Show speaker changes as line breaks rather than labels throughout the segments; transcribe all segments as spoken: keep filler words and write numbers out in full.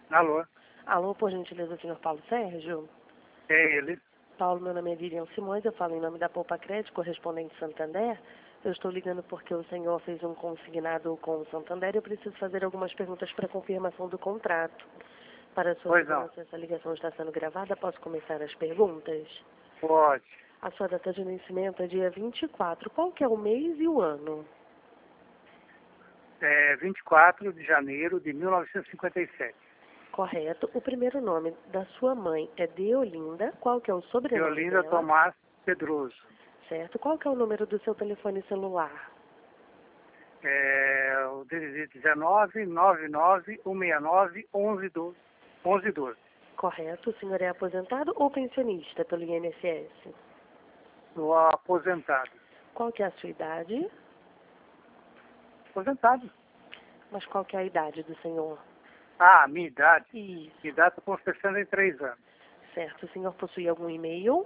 Alô?
Alô, por gentileza, senhor Paulo Sérgio?
É ele.
Paulo, meu nome é Vivian Simões, eu falo em nome da Poupa Crédito, correspondente Santander. Eu estou ligando porque o senhor fez um consignado com o Santander e eu preciso fazer algumas perguntas para confirmação do contrato. Para a sua
Pois não.
segurança, essa ligação está sendo gravada. Posso começar as perguntas?
Pode.
A sua data de nascimento é dia vinte e quatro. Qual que é o mês e o ano?
É vinte e quatro de janeiro de mil novecentos e cinquenta e sete.
Correto. O primeiro nome da sua mãe é Deolinda. Qual que é o sobrenome
Deolinda
dela?
Tomás Pedroso.
Certo. Qual que é o número do seu telefone celular?
É o dezenove, nove nove, um seis nove, onze doze.
Correto. O senhor é aposentado ou pensionista pelo I N S S?
Estou aposentado.
Qual que é a sua idade?
Aposentado?
Mas qual que é a idade do senhor?
Ah, minha idade.
Isso.
Minha idade está com sessenta e três anos.
Certo. O senhor possui algum e-mail?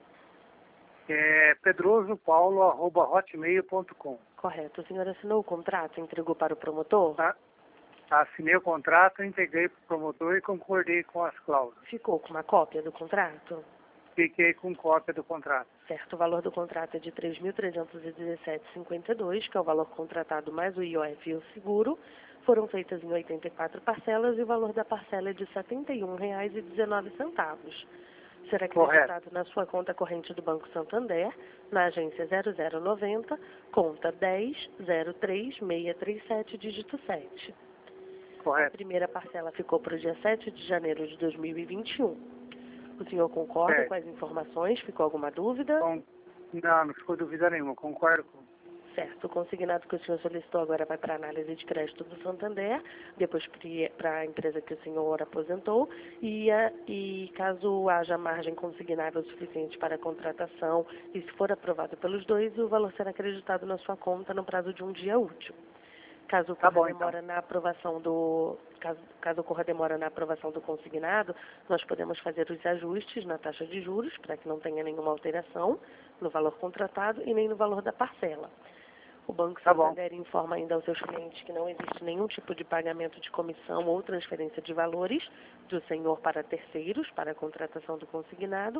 É pedrosopaulo arroba hotmail ponto com.
Correto. O senhor assinou o contrato e entregou para o promotor?
Tá? Assinei o contrato, entreguei para o promotor e concordei com as cláusulas.
Ficou com uma cópia do contrato?
Fiquei com cópia do contrato.
Certo. O valor do contrato é de três mil trezentos e dezessete reais e cinquenta e dois centavos, que é o valor contratado mais o I O F e o seguro. Foram feitas em oitenta e quatro parcelas e o valor da parcela é de setenta e um reais e dezenove centavos. Será acreditado na sua conta corrente do Banco Santander, na agência zero zero noventa, conta dez zero três seis três sete, dígito sete.
Correto.
A primeira parcela ficou para o dia sete de janeiro de dois mil e vinte e um. O senhor concorda
É.
com as informações? Ficou alguma dúvida?
Com... Não, não ficou dúvida nenhuma, concordo com...
Certo. O consignado que o senhor solicitou agora vai para a análise de crédito do Santander, depois para a empresa que o senhor aposentou, e, a, e caso haja margem consignável suficiente para a contratação, e se for aprovado pelos dois, o valor será acreditado na sua conta no prazo de um dia útil. Caso ocorra
Tá bom,
demora
então.
na aprovação do caso, caso ocorra demora na aprovação do consignado, nós podemos fazer os ajustes na taxa de juros para que não tenha nenhuma alteração no valor contratado e nem no valor da parcela. O Banco
Tá bom.
Santander informa ainda aos seus clientes que não existe nenhum tipo de pagamento de comissão ou transferência de valores do senhor para terceiros para a contratação do consignado.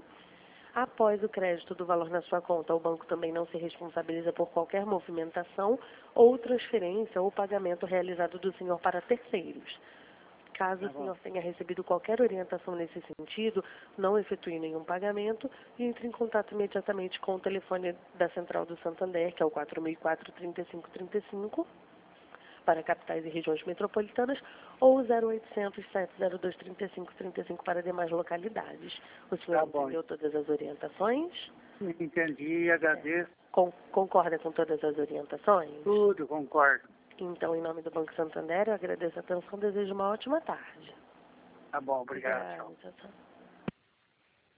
Após o crédito do valor na sua conta, o banco também não se responsabiliza por qualquer movimentação ou transferência ou pagamento realizado do senhor para terceiros. Caso
Tá
o
bom.
senhor tenha recebido qualquer orientação nesse sentido, não efetue nenhum pagamento e entre em contato imediatamente com o telefone da Central do Santander, que é o quatro mil e quatro, trinta e cinco trinta e cinco, para capitais e regiões metropolitanas, ou zero oitocentos, sete zero dois, trinta e cinco trinta e cinco para demais localidades. O senhor
Tá bom.
entendeu todas as orientações?
Entendi, agradeço.
Con- concorda com todas as orientações?
Tudo, concordo.
Então, em nome do Banco Santander, eu agradeço a atenção e desejo uma ótima tarde.
Tá bom, obrigado.
Obrigada.
Tchau.
Tchau, tchau.